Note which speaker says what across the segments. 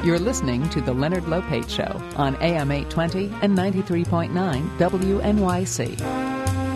Speaker 1: You're listening to The Leonard Lopate Show on AM 820 and 93.9 WNYC.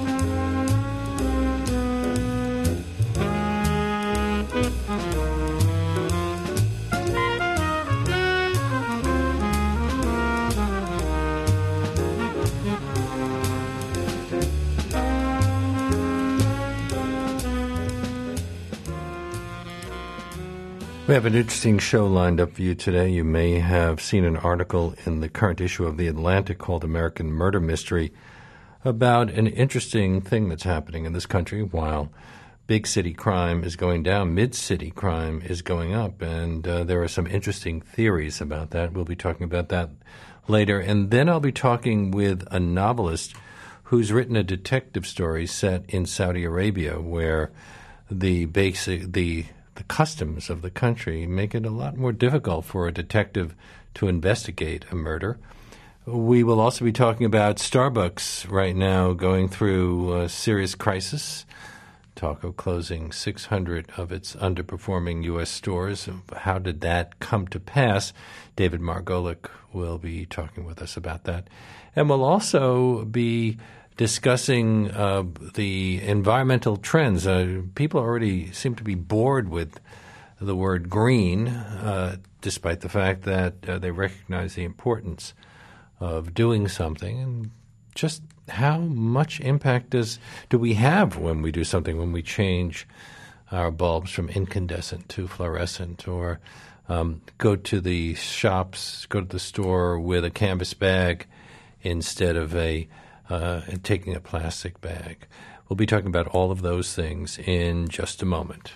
Speaker 2: We have an interesting show lined up for you today. You may have seen an article in the current issue of The Atlantic called American Murder Mystery about an interesting thing that's happening in this country. While big city crime is going down, mid-city crime is going up, and there are some interesting theories about that. We'll be talking about that later. And then I'll be talking with a novelist who's written a detective story set in Saudi Arabia where the customs of the country make it a lot more difficult for a detective to investigate a murder. We will also be talking about Starbucks right now going through a serious crisis. Talk of closing 600 of its underperforming U.S. stores. How did that come to pass? David Margolick will be talking with us about that. And we'll also be discussing the environmental trends. People already seem to be bored with the word green, despite the fact that they recognize the importance of doing something. And just how much impact do we have when we do something, when we change our bulbs from incandescent to fluorescent, or go to the shops, go to the store with a canvas bag instead of taking a plastic bag. We'll be talking about all of those things in just a moment.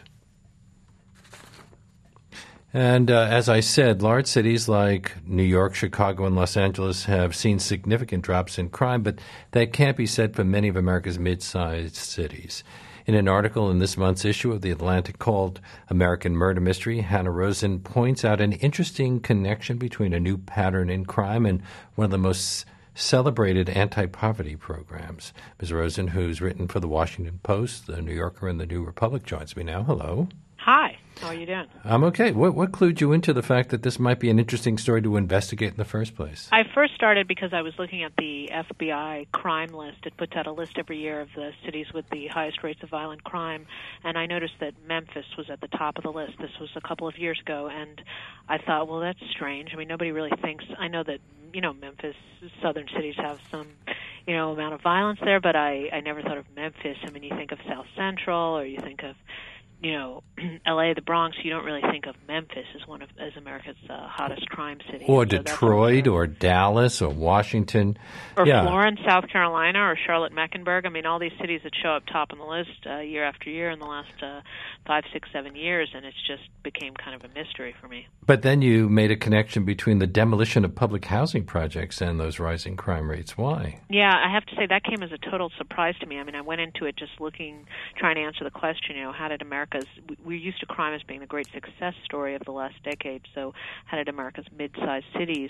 Speaker 2: And as I said, large cities like New York, Chicago, and Los Angeles have seen significant drops in crime, but that can't be said for many of America's mid-sized cities. In an article in this month's issue of The Atlantic called American Murder Mystery, Hannah Rosen points out an interesting connection between a new pattern in crime and one of the most celebrated anti-poverty programs. Ms. Rosen, who's written for The Washington Post, The New Yorker, and The New Republic, joins me now. Hello.
Speaker 3: Hi. How are you doing?
Speaker 2: I'm okay. What clued you into the fact that this might be an interesting story to investigate in the first place?
Speaker 3: I first started because I was looking at the FBI crime list. It puts out a list every year of the cities with the highest rates of violent crime, and I noticed that Memphis was at the top of the list. This was a couple of years ago, and I thought, well, that's strange. I mean, nobody really thinks. I know that, Memphis, southern cities have some, amount of violence there, but I never thought of Memphis. I mean, you think of South Central, or you think of L.A., the Bronx. You don't really think of Memphis as America's hottest crime city.
Speaker 2: Or Detroit, or Dallas, or Washington.
Speaker 3: Or Florence, South Carolina, or Charlotte-Mecklenburg. I mean, all these cities that show up top on the list year after year in the last 5, 6, 7 years, and it's just became kind of a mystery for me.
Speaker 2: But then you made a connection between the demolition of public housing projects and those rising crime rates. Why?
Speaker 3: Yeah, I have to say that came as a total surprise to me. I mean, I went into it just trying to answer the question, how did we're used to crime as being the great success story of the last decade, so how did America's mid-sized cities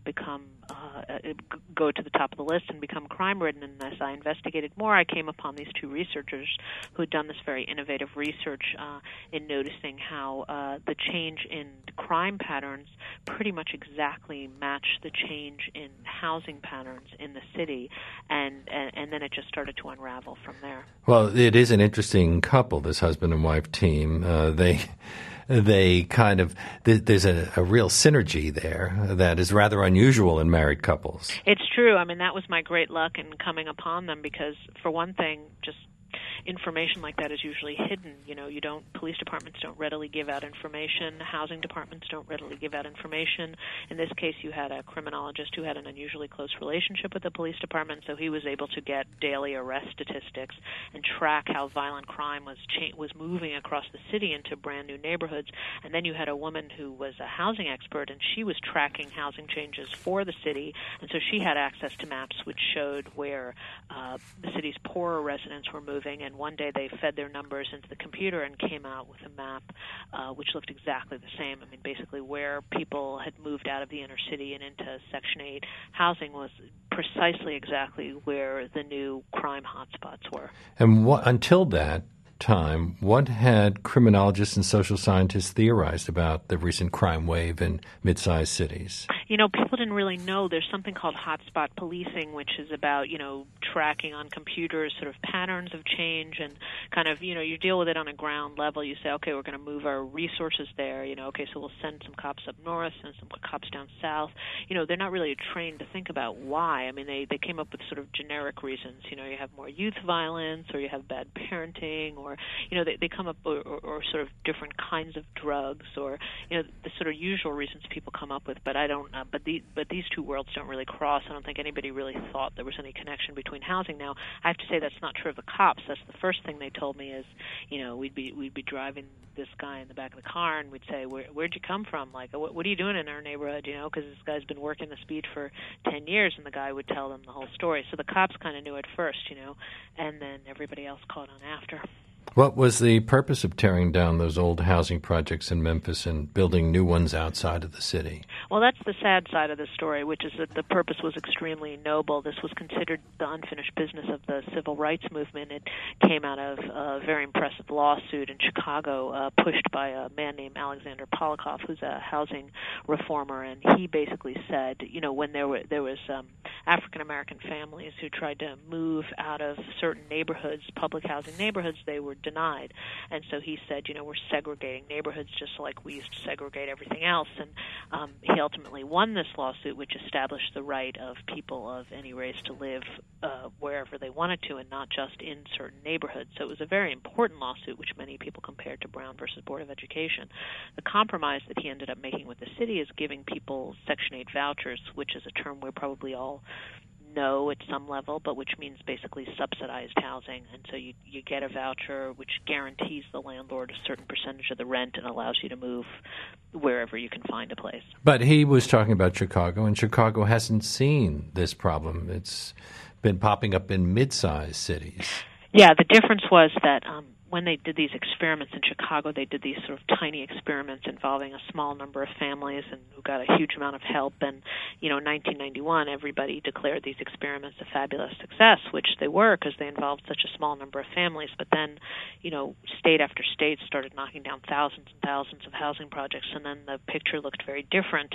Speaker 3: go to the top of the list and become crime-ridden? And as I investigated more, I came upon these two researchers who had done this very innovative research in noticing how the change in crime patterns pretty much exactly matched the change in housing patterns in the city, and then it just started to unravel from there.
Speaker 2: Well, it is an interesting couple, this husband and wife team. They kind of there's a real synergy there that is rather unusual in married couples.
Speaker 3: It's true. I mean, that was my great luck in coming upon them because, for one thing, just information like that is usually hidden. Police departments don't readily give out information. Housing departments don't readily give out information. In this case, you had a criminologist who had an unusually close relationship with the police department, so he was able to get daily arrest statistics and track how violent crime was moving across the city into brand new neighborhoods. And then you had a woman who was a housing expert, and she was tracking housing changes for the city, and so she had access to maps which showed where the city's poorer residents were moving, and one day they fed their numbers into the computer and came out with a map which looked exactly the same. I mean, basically where people had moved out of the inner city and into Section 8 housing was precisely exactly where the new crime hotspots were.
Speaker 2: And until that, time, what had criminologists and social scientists theorized about the recent crime wave in mid-sized cities?
Speaker 3: People didn't really know. There's something called hotspot policing, which is about, tracking on computers sort of patterns of change and kind of, you deal with it on a ground level. You say, okay, we're going to move our resources there. Okay, so we'll send some cops up north, send some cops down south. They're not really trained to think about why. I mean, they came up with sort of generic reasons. You have more youth violence, or you have bad parenting, or, they come up, or sort of different kinds of drugs, or, the sort of usual reasons people come up with. But I don't. But these two worlds don't really cross. I don't think anybody really thought there was any connection between housing. Now, I have to say that's not true of the cops. That's the first thing they told me is, we'd be driving this guy in the back of the car, and we'd say, where'd you come from? Like, what are you doing in our neighborhood? Because this guy's been working the speed for 10 years, and the guy would tell them the whole story. So the cops kind of knew it first, and then everybody else caught on after.
Speaker 2: What was the purpose of tearing down those old housing projects in Memphis and building new ones outside of the city?
Speaker 3: Well, that's the sad side of the story, which is that the purpose was extremely noble. This was considered the unfinished business of the civil rights movement. It came out of a very impressive lawsuit in Chicago pushed by a man named Alexander Polikoff, who's a housing reformer, and he basically said, when there was African-American families who tried to move out of certain neighborhoods, public housing neighborhoods, they were denied. And so he said, we're segregating neighborhoods just like we used to segregate everything else. And he ultimately won this lawsuit, which established the right of people of any race to live wherever they wanted to, and not just in certain neighborhoods. So it was a very important lawsuit, which many people compared to Brown versus Board of Education. The compromise that he ended up making with the city is giving people Section 8 vouchers, which is a term we're probably all know at some level, but which means basically subsidized housing. And so you get a voucher which guarantees the landlord a certain percentage of the rent and allows you to move wherever you can find a place.
Speaker 2: But he was talking about Chicago, and Chicago hasn't seen this problem. It's been popping up in mid-sized cities.
Speaker 3: Yeah, the difference was that when they did these experiments in Chicago, they did these sort of tiny experiments involving a small number of families and who got a huge amount of help. And, in 1991, everybody declared these experiments a fabulous success, which they were because they involved such a small number of families. But then, state after state started knocking down thousands and thousands of housing projects, and then the picture looked very different.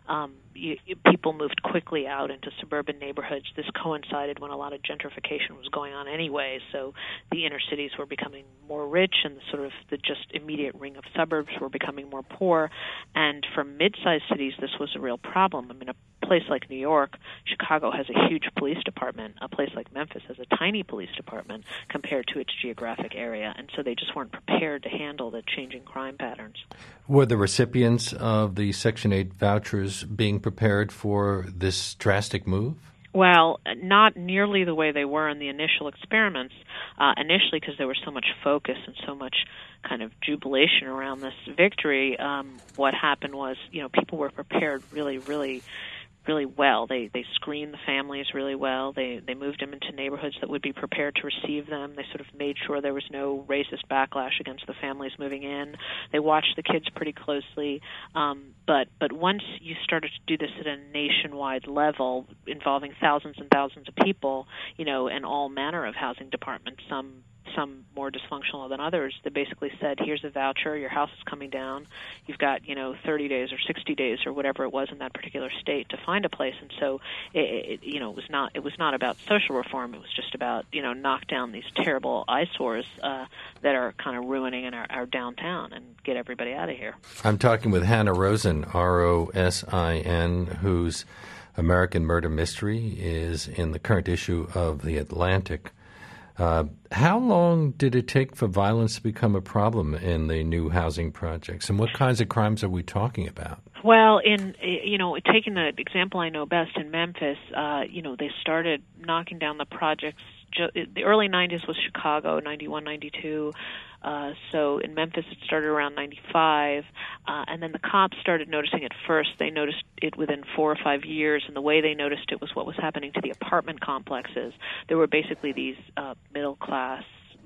Speaker 3: People moved quickly out into suburban neighborhoods. This coincided when a lot of gentrification was going on anyway, so the inner cities were becoming more rich, and the just immediate ring of suburbs were becoming more poor. And for mid-sized cities, this was a real problem. I mean, a place like New York, Chicago has a huge police department. A place like Memphis has a tiny police department compared to its geographic area, and so they just weren't prepared to handle the changing crime patterns.
Speaker 2: Were the recipients of the Section 8 vouchers being prepared for this drastic move?
Speaker 3: Well, not nearly the way they were in the initial experiments. Initially, because there was so much focus and so much kind of jubilation around this victory, what happened was, people were prepared really, really really well. They screened the families really well. They moved them into neighborhoods that would be prepared to receive them. They sort of made sure there was no racist backlash against the families moving in. They watched the kids pretty closely. But once you started to do this at a nationwide level involving thousands and thousands of people, and all manner of housing departments, some more dysfunctional than others, they basically said, here's a voucher, your house is coming down, you've got 30 days or 60 days or whatever it was in that particular state to find a place. And so it was not about social reform, it was just about knock down these terrible eyesores that are kind of ruining our downtown and get everybody out of here. I'm
Speaker 2: talking with Hannah Rosin, Rosin, whose American Murder Mystery is in the current issue of The Atlantic. How long did it take for violence to become a problem in the new housing projects, and what kinds of crimes are we talking about?
Speaker 3: Well, taking the example I know best in Memphis, they started knocking down the projects. The early 90s was Chicago, 91, 92. So in Memphis, it started around 95, and then the cops started noticing it first. They noticed it within 4 or 5 years, and the way they noticed it was what was happening to the apartment complexes. There were basically these middle-class,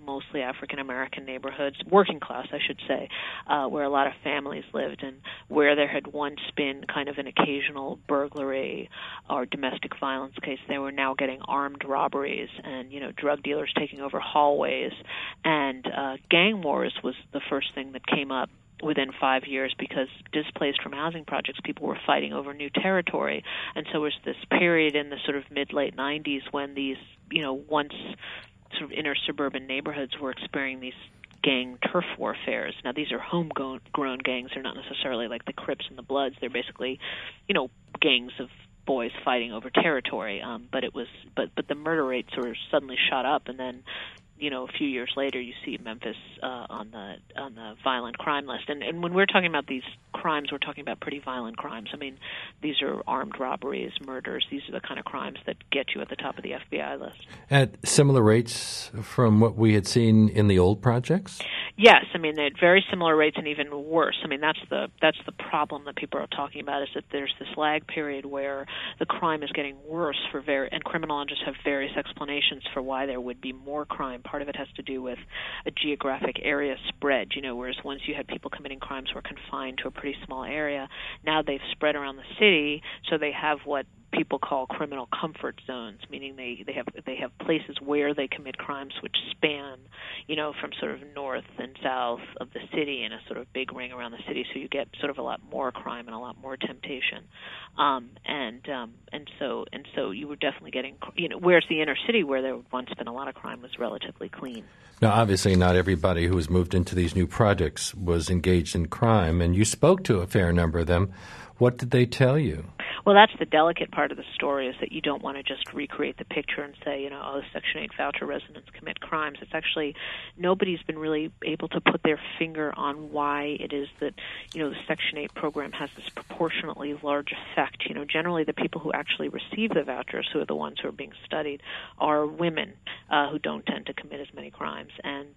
Speaker 3: mostly African-American neighborhoods, working class, I should say, where a lot of families lived, and where there had once been kind of an occasional burglary or domestic violence case, they were now getting armed robberies and, drug dealers taking over hallways. And gang wars was the first thing that came up within 5 years, because displaced from housing projects, people were fighting over new territory. And so it was this period in the sort of mid-late 90s when these, once sort of inner suburban neighborhoods were experiencing these gang turf warfares. Now, these are homegrown gangs. They're not necessarily like the Crips and the Bloods. They're basically, gangs of boys fighting over territory. But the murder rates sort of suddenly shot up, and then a few years later, you see Memphis on the violent crime list. And when we're talking about these crimes, we're talking about pretty violent crimes. I mean, these are armed robberies, murders. These are the kind of crimes that get you at the top of the FBI list.
Speaker 2: At similar rates from what we had seen in the old projects?
Speaker 3: Yes, I mean, they had very similar rates and even worse. I mean, that's the problem that people are talking about, is that there's this lag period where the crime is getting worse and criminologists have various explanations for why there would be more crime. Part of it has to do with a geographic area spread, whereas once you had people committing crimes who were confined to a pretty small area, now they've spread around the city, so they have what people call criminal comfort zones, meaning they have places where they commit crimes which span, from sort of north and south of the city in a sort of big ring around the city. So you get sort of a lot more crime and a lot more temptation, and so you were definitely getting, whereas the inner city where there had once been a lot of crime was relatively clean.
Speaker 2: Now, obviously, not everybody who was moved into these new projects was engaged in crime, and you spoke to a fair number of them. What did they tell you?
Speaker 3: Well, that's the delicate part of the story, is that you don't want to just recreate the picture and say, Section 8 voucher residents commit crimes. It's actually, nobody's been really able to put their finger on why it is that, the Section 8 program has this proportionately large effect. Generally the people who actually receive the vouchers, who are the ones who are being studied, are women who don't tend to commit as many crimes, and,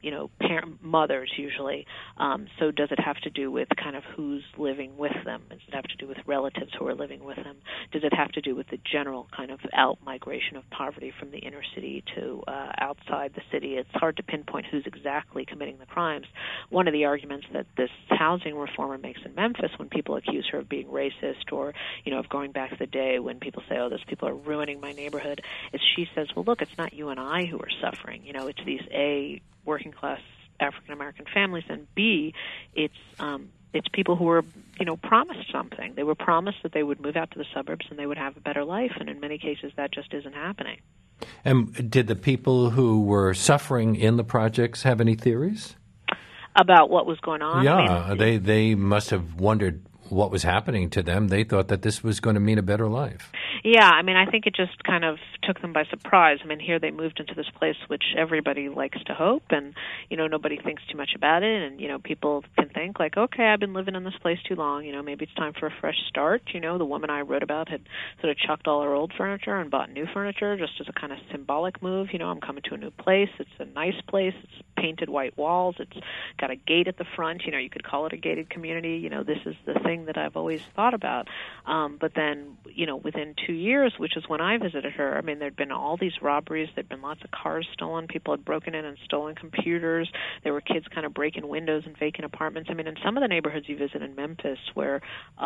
Speaker 3: mothers usually. So does it have to do with kind of who's living with them? Does it have to do with relatives who are living with them? Does it have to do with the general kind of out-migration of poverty from the inner city to outside the city? It's hard to pinpoint who's exactly committing the crimes. One of the arguments that this housing reformer makes in Memphis, when people accuse her of being racist or, of going back to the day when people say, those people are ruining my neighborhood, is she says, well, look, it's not you and I who are suffering. It's these, A, working-class African-American families, and B, it's people who were, promised something. They were promised that they would move out to the suburbs and they would have a better life, and in many cases that just isn't happening.
Speaker 2: And did the people who were suffering in the projects have any theories?
Speaker 3: About what was going on?
Speaker 2: Yeah, they must have wondered what was happening to them. They thought that this was going to mean a better life.
Speaker 3: Yeah, I think it just kind of took them by surprise. Here they moved into this place which everybody likes to hope, and, nobody thinks too much about it, and, people can think, like, okay, I've been living in this place too long, maybe it's time for a fresh start. The woman I wrote about had sort of chucked all her old furniture and bought new furniture just as a kind of symbolic move. I'm coming to a new place. It's a nice place. It's painted white walls. It's got a gate at the front. You could call it a gated community. This is the thing that I've always thought about. But then, within 2 years, which is when I visited her, there'd been all these robberies. There'd been lots of cars stolen. People had broken in and stolen computers. There were kids kind of breaking windows in vacant apartments. In some of the neighborhoods you visit in Memphis where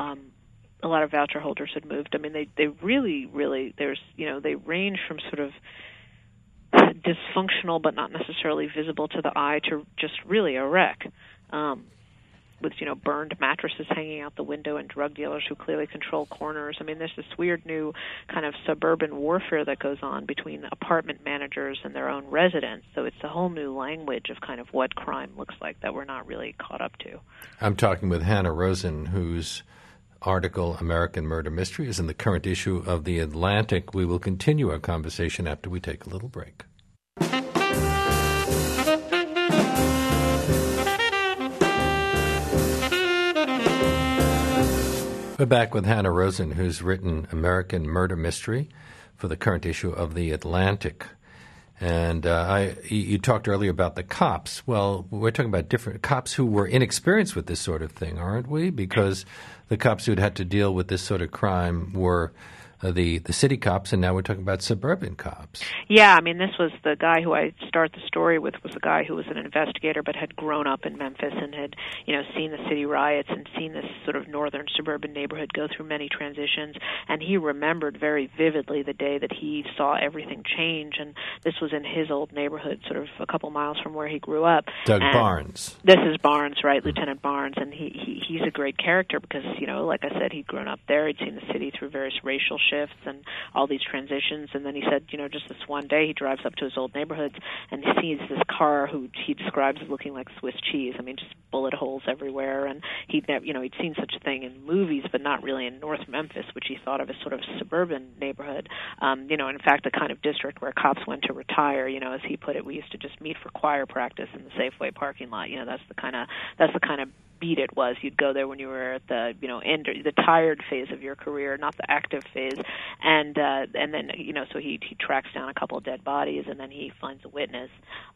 Speaker 3: a lot of voucher holders had moved, they really, they range from sort of dysfunctional but not necessarily visible to the eye to just really a wreck. With, burned mattresses hanging out the window and drug dealers who clearly control corners. There's this weird new kind of suburban warfare that goes on between apartment managers and their own residents. So it's a whole new language of kind of what crime looks like that we're not really caught up to. I'm
Speaker 2: talking with Hannah Rosen, whose article, American Murder Mystery, is in the current issue of The Atlantic. We will continue our conversation after we take a little break. We're back with Hannah Rosen, who's written American Murder Mystery for the current issue of The Atlantic. And you talked earlier about the cops. Well, we're talking about different cops who were inexperienced with this sort of thing, aren't we? Because the cops who'd had to deal with this sort of crime were the city cops, and now we're talking about suburban cops.
Speaker 3: Yeah, I mean, this was the guy who I start the story with was a guy who was an investigator but had grown up in Memphis and had, seen the city riots and seen this sort of northern suburban neighborhood go through many transitions. And he remembered very vividly the day that he saw everything change. And this was in his old neighborhood, sort of a couple miles from where he grew up.
Speaker 2: Doug Barnes.
Speaker 3: This is Barnes, right, Lieutenant Barnes. And he's a great character because, like I said, he'd grown up there. He'd seen the city through various racial shifts and all these transitions. And then he said, just this one day he drives up to his old neighborhoods and he sees this car who he describes as looking like Swiss cheese. I mean, just bullet holes everywhere. And he'd seen such a thing in movies, but not really in North Memphis, which he thought of as sort of a suburban neighborhood. In fact, the kind of district where cops went to retire. As he put it, we used to just meet for choir practice in the Safeway parking lot. That's the kind of beat it was. You'd go there when you were at the end, the tired phase of your career, not the active phase. And then so he tracks down a couple of dead bodies, and then he finds a witness.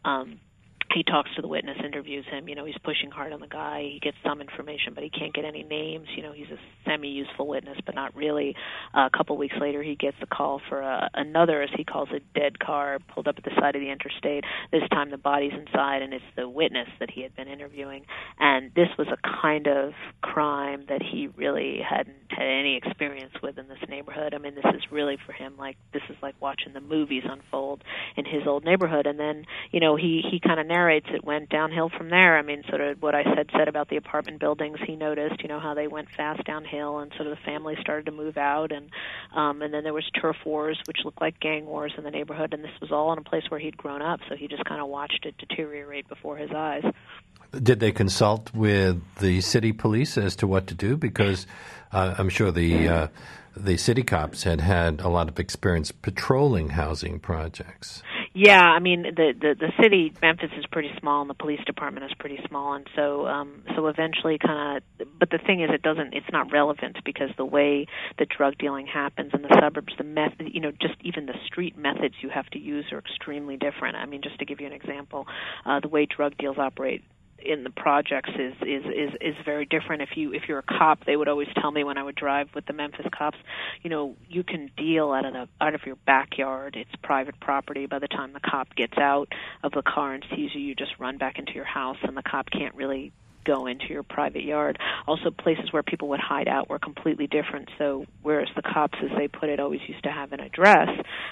Speaker 3: He talks to the witness, interviews him. He's pushing hard on the guy. He gets some information, but he can't get any names. He's a semi-useful witness, but not really. A couple weeks later, he gets a call for another, as he calls it, dead car pulled up at the side of the interstate. This time the body's inside, and it's the witness that he had been interviewing. And this was a kind of crime that he really hadn't had any experience with in this neighborhood. I mean, this is really for him this is like watching the movies unfold in his old neighborhood. And then, he kind of narrates it went downhill from there. I mean, sort of what I said about the apartment buildings. He noticed, how they went fast downhill, and sort of the family started to move out, and then there was turf wars, which looked like gang wars in the neighborhood, and this was all in a place where he'd grown up, so he just kind of watched it deteriorate before his eyes.
Speaker 2: Did they consult with the city police as to what to do? Because I'm sure the city cops had a lot of experience patrolling housing projects.
Speaker 3: Yeah, I mean, the city, Memphis, is pretty small, and the police department is pretty small, and so eventually but the thing is, it's not relevant because the way the drug dealing happens in the suburbs, the method, just even the street methods you have to use are extremely different. I mean, just to give you an example, the way drug deals operate in the projects is very different. If you're a cop, they would always tell me when I would drive with the Memphis cops, you can deal out of your backyard. It's private property. By the time the cop gets out of the car and sees you just run back into your house, and the cop can't really go into your private yard. Also, places where people would hide out were completely different. So whereas the cops, as they put it, always used to have an address,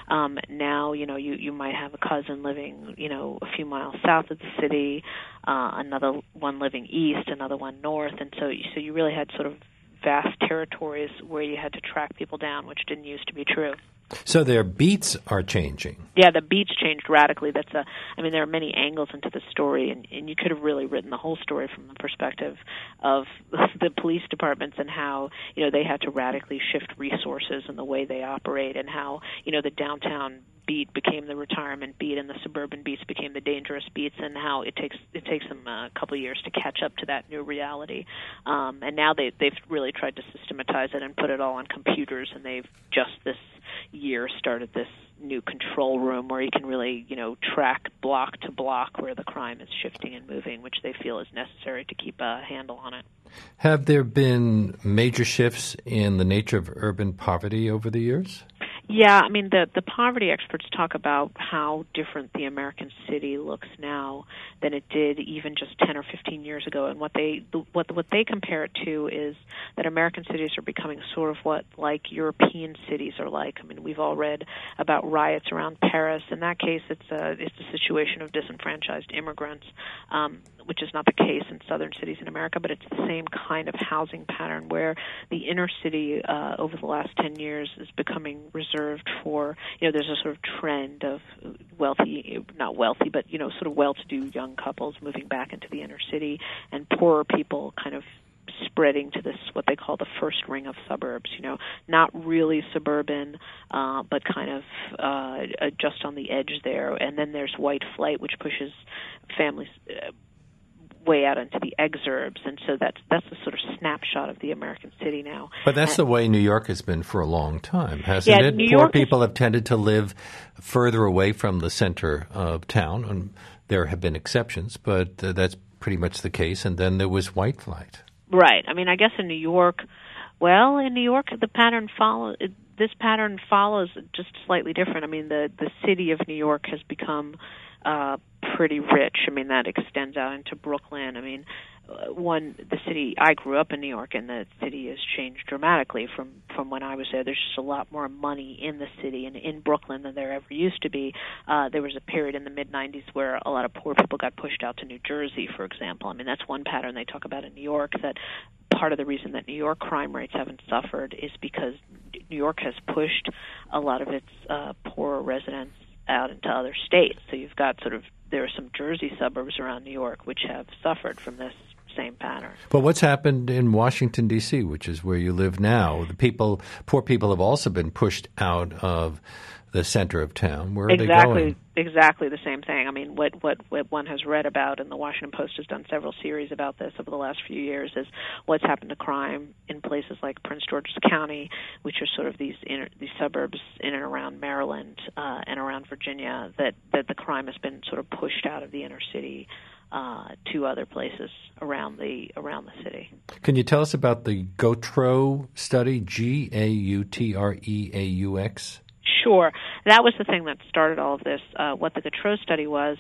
Speaker 3: now, you might have a cousin living, a few miles south of the city, another one living east, another one north. And so you really had sort of vast territories where you had to track people down, which didn't used to be true.
Speaker 2: So their beats are changing.
Speaker 3: Yeah, the beats changed radically. There are many angles into the story, and you could have really written the whole story from the perspective of the police departments and how, they had to radically shift resources and the way they operate, and how, the downtown beat became the retirement beat and the suburban beats became the dangerous beats, and how it takes them a couple of years to catch up to that new reality. And now they've really tried to systematize it and put it all on computers, and they've just this year started this new control room where you can really, track block to block where the crime is shifting and moving, which they feel is necessary to keep a handle on it.
Speaker 2: Have there been major shifts in the nature of urban poverty over the years?
Speaker 3: Yeah, I mean, the poverty experts talk about how different the American city looks now than it did even just 10 or 15 years ago. And what they compare it to is that American cities are becoming sort of what like European cities are like. I mean, we've all read about riots around Paris. In that case, it's a situation of disenfranchised immigrants, which is not the case in southern cities in America, but it's the same kind of housing pattern where the inner city over the last 10 years is becoming reserved for, there's a sort of trend of not wealthy, but, sort of well-to-do young couples moving back into the inner city, and poorer people kind of spreading to this, what they call the first ring of suburbs, not really suburban, but kind of just on the edge there. And then there's white flight, which pushes families way out into the exurbs, and so that's a sort of snapshot of the American city now.
Speaker 2: But that's the way New York has been for a long time, hasn't it? Poor people have tended to live further away from the center of town, and there have been exceptions, but that's pretty much the case. And then there was white flight.
Speaker 3: Right. I mean, I guess in New York, the pattern followed. this pattern follows just slightly different. I mean, the city of New York has become pretty rich. I mean, that extends out into Brooklyn. I mean, the city, I grew up in New York, and the city has changed dramatically from when I was there. There's just a lot more money in the city and in Brooklyn than there ever used to be. There was a period in the mid-'90s where a lot of poor people got pushed out to New Jersey, for example. I mean, that's one pattern they talk about in New York, that part of the reason that New York crime rates haven't suffered is because New York has pushed a lot of its poorer residents out into other states. So you've got there are some Jersey suburbs around New York which have suffered from this same pattern.
Speaker 2: But what's happened in Washington, D.C., which is where you live now? Poor people have also been pushed out of the center of town. Where are they going?
Speaker 3: Exactly the same thing. I mean, what one has read about, and the Washington Post has done several series about this over the last few years, is what's happened to crime in places like Prince George's County, which are sort of these suburbs in and around Maryland and around Virginia, that the crime has been sort of pushed out of the inner city to other places around the city.
Speaker 2: Can you tell us about the Gautreaux study, Gautreaux?
Speaker 3: Sure. That was the thing that started all of this. What the Gautreaux study was,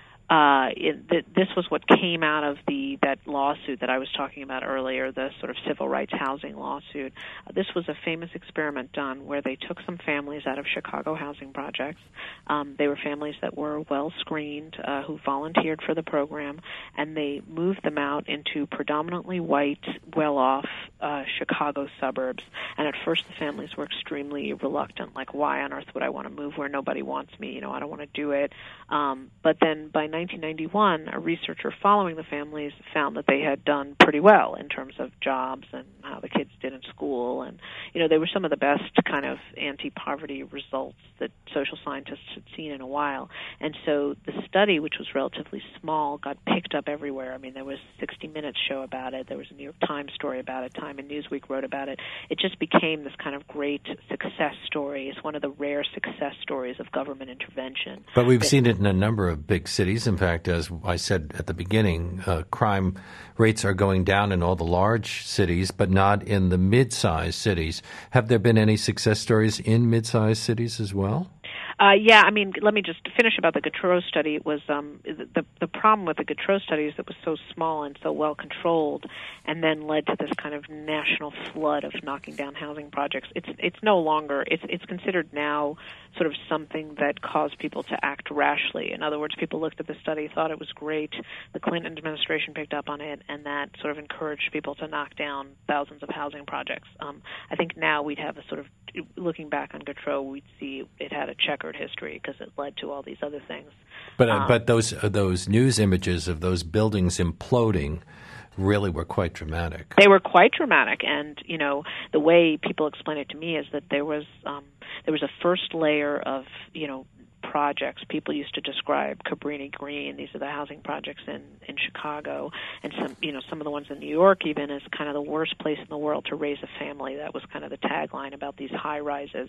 Speaker 3: this was what came out of that lawsuit that I was talking about earlier, the sort of civil rights housing lawsuit. This was a famous experiment done where they took some families out of Chicago housing projects. They were families that were well screened, who volunteered for the program, and they moved them out into predominantly white, well-off Chicago suburbs. And at first the families were extremely reluctant, like, why on earth would I want to move where nobody wants me? I don't want to do it. But then by 1991, a researcher following the families found that they had done pretty well in terms of jobs and how the kids did in school. And, they were some of the best kind of anti-poverty results that social scientists had seen in a while. And so the study, which was relatively small, got picked up everywhere. I mean, there was 60 Minutes show about it. There was a New York Times story about it. Time and Newsweek wrote about it. It just became this kind of great success story. It's one of the rare success stories of government intervention.
Speaker 2: But we've seen it in a number of big cities. In fact, as I said at the beginning, crime rates are going down in all the large cities, but not in the mid-sized cities. Have there been any success stories in mid-sized cities as well?
Speaker 3: Yeah, I mean, let me just finish about the Gautreaux study. It was the problem with the Gautreaux study is it was so small and so well controlled, and then led to this kind of national flood of knocking down housing projects. It's no longer it's considered now sort of something that caused people to act rashly. In other words, people looked at the study, thought it was great. The Clinton administration picked up on it, and that sort of encouraged people to knock down thousands of housing projects. I think now we'd have a sort of, looking back on Gautreaux, we'd see it had a checkered history because it led to all these other things.
Speaker 2: But those news images of those buildings imploding really were quite dramatic.
Speaker 3: They were quite dramatic, and the way people explain it to me is that there was a first layer of projects. People used to describe Cabrini Green. These are the housing projects in Chicago, and some of the ones in New York even as kind of the worst place in the world to raise a family. That was kind of the tagline about these high rises.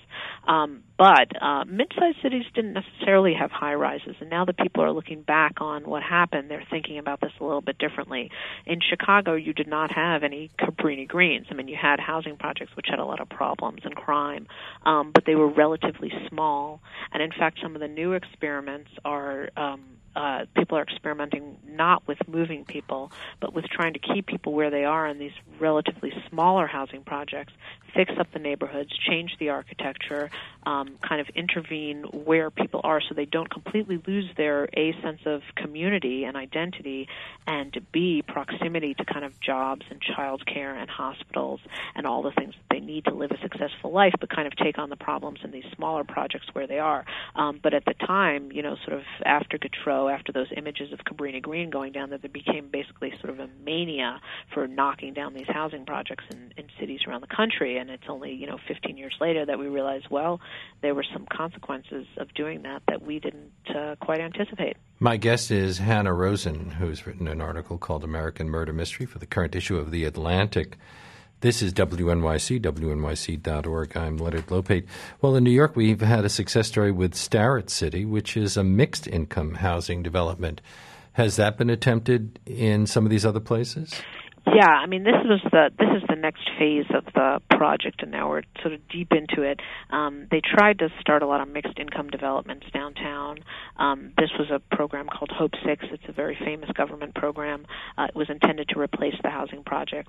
Speaker 3: But mid-sized cities didn't necessarily have high rises, and now that people are looking back on what happened, they're thinking about this a little bit differently. In Chicago, you did not have any Cabrini Greens. I mean, you had housing projects which had a lot of problems and crime, but they were relatively small. And in fact, some of the new experiments are people are experimenting not with moving people, but with trying to keep people where they are in these relatively smaller housing projects, fix up the neighborhoods, change the architecture, kind of intervene where people are so they don't completely lose their A, sense of community and identity, and B, proximity to kind of jobs and child care and hospitals and all the things that they need to live a successful life, but kind of take on the problems in these smaller projects where they are. But at the time, sort of after Gautreaux, after those images of Cabrini Green going down, that there became basically sort of a mania for knocking down these housing projects in cities around the country. And it's only, 15 years later that we realized, well, there were some consequences of doing that we didn't quite anticipate.
Speaker 2: My guest is Hannah Rosen, who's written an article called American Murder Mystery for the current issue of The Atlantic. This is WNYC, WNYC.org. I'm Leonard Lopate. Well, in New York, we've had a success story with Starrett City, which is a mixed-income housing development. Has that been attempted in some of these other places?
Speaker 3: Yeah, I mean, this is the next phase of the project, and now we're sort of deep into it. They tried to start a lot of mixed income developments downtown. This was a program called Hope 6. It's a very famous government program. It was intended to replace the housing projects,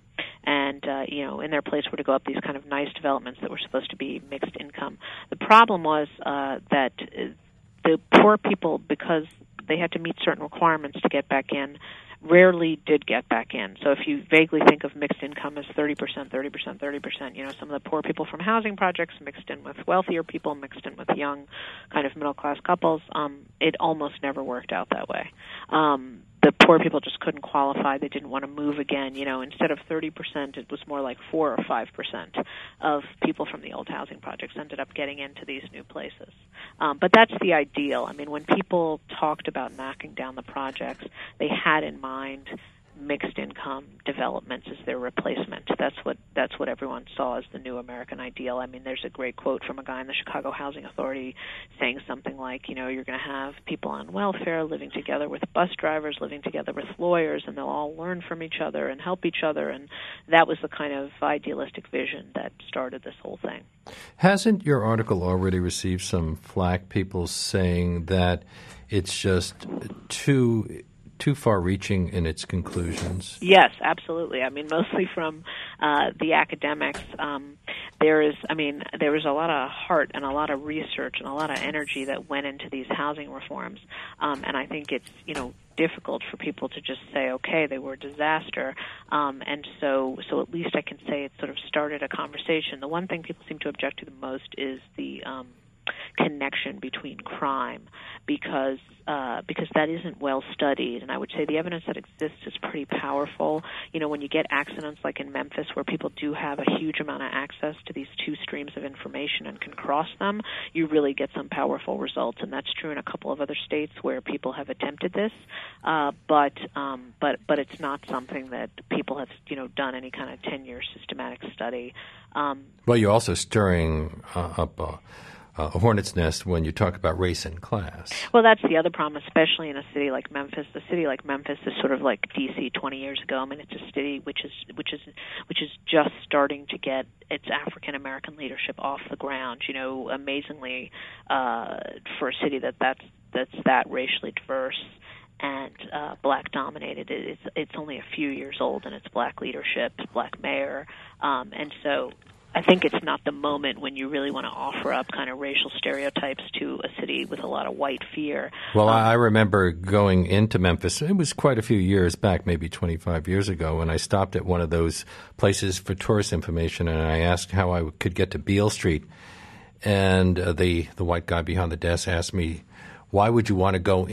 Speaker 3: and in their place were to go up these kind of nice developments that were supposed to be mixed income. The problem was that the poor people, because they had to meet certain requirements to get back in, rarely did get back in. So if you vaguely think of mixed income as 30%, 30%, 30%, some of the poor people from housing projects mixed in with wealthier people, mixed in with young kind of middle-class couples, it almost never worked out that way. The poor people just couldn't qualify. They didn't want to move again. Instead of 30%, it was more like 4 or 5% of people from the old housing projects ended up getting into these new places. But that's the ideal. I mean, when people talked about knocking down the projects, they had in mind mixed income developments as their replacement. That's what everyone saw as the new American ideal. I mean, there's a great quote from a guy in the Chicago Housing Authority saying something like, you're going to have people on welfare living together with bus drivers, living together with lawyers, and they'll all learn from each other and help each other. And that was the kind of idealistic vision that started this whole thing.
Speaker 2: Hasn't your article already received some flack, people saying that it's just too far-reaching in its conclusions?
Speaker 3: Yes, absolutely. I mean, mostly from the academics. There was a lot of heart and a lot of research and a lot of energy that went into these housing reforms, and I think it's difficult for people to just say, okay, they were a disaster, and so at least I can say it sort of started a conversation. The one thing people seem to object to the most is the connection between crime, because that isn't well studied, and I would say the evidence that exists is pretty powerful. When you get accidents like in Memphis, where people do have a huge amount of access to these two streams of information and can cross them, you really get some powerful results, and that's true in a couple of other states where people have attempted this, but it's not something that people have done any kind of 10-year systematic study.
Speaker 2: Well, you're also stirring up a hornet's nest when you talk about race and class.
Speaker 3: Well, that's the other problem, especially in a city like Memphis. A city like Memphis is sort of like D.C. 20 years ago. I mean, it's a city which is just starting to get its African American leadership off the ground. Amazingly, for a city that's that racially diverse and black dominated, it's only a few years old in its black leadership, black mayor, and so I think it's not the moment when you really want to offer up kind of racial stereotypes to a city with a lot of white fear.
Speaker 2: Well, I remember going into Memphis. It was quite a few years back, maybe 25 years ago, and I stopped at one of those places for tourist information, and I asked how I could get to Beale Street. And the white guy behind the desk asked me, why would you want to go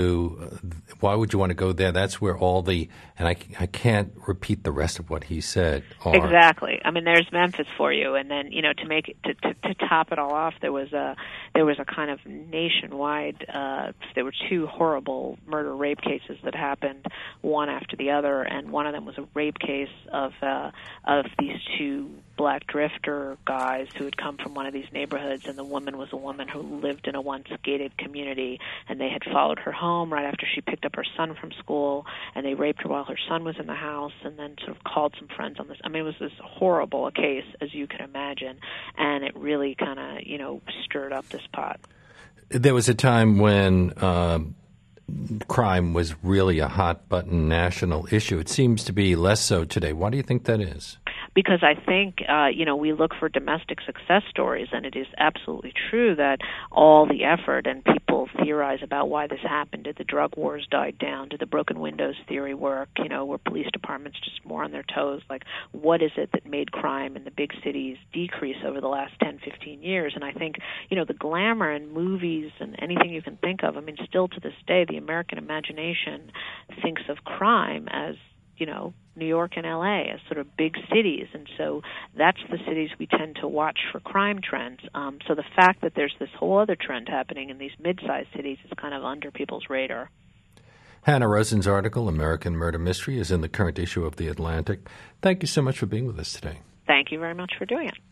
Speaker 2: there? That's where all the, and I can't repeat the rest of what he said.
Speaker 3: Exactly. I mean, there's Memphis for you, and then to make it to top it all off, there was a kind of nationwide. There were two horrible murder rape cases that happened one after the other, and one of them was a rape case of these two black drifter guys who had come from one of these neighborhoods, and the woman was a woman who lived in a once gated community, and they had followed her home right after she picked up her son from school, and they raped her while her son was in the house, and then sort of called some friends on this. I mean, it was as horrible a case as you can imagine, and it really kind of, stirred up this pot.
Speaker 2: There was a time when crime was really a hot-button national issue. It seems to be less so today. Why do you think that is?
Speaker 3: Because I think, we look for domestic success stories, and it is absolutely true that all the effort, and people theorize about why this happened. Did the drug wars die down? Did the broken windows theory work? Were police departments just more on their toes? Like, what is it that made crime in the big cities decrease over the last 10, 15 years? And I think, the glamour in movies and anything you can think of, I mean, still to this day, the American imagination thinks of crime as, New York and L.A. as sort of big cities, and so that's the cities we tend to watch for crime trends. So the fact that there's this whole other trend happening in these mid-sized cities is kind of under people's radar.
Speaker 2: Hannah Rosen's article, American Murder Mystery, is in the current issue of The Atlantic. Thank you so much for being with us today.
Speaker 3: Thank you very much for doing it.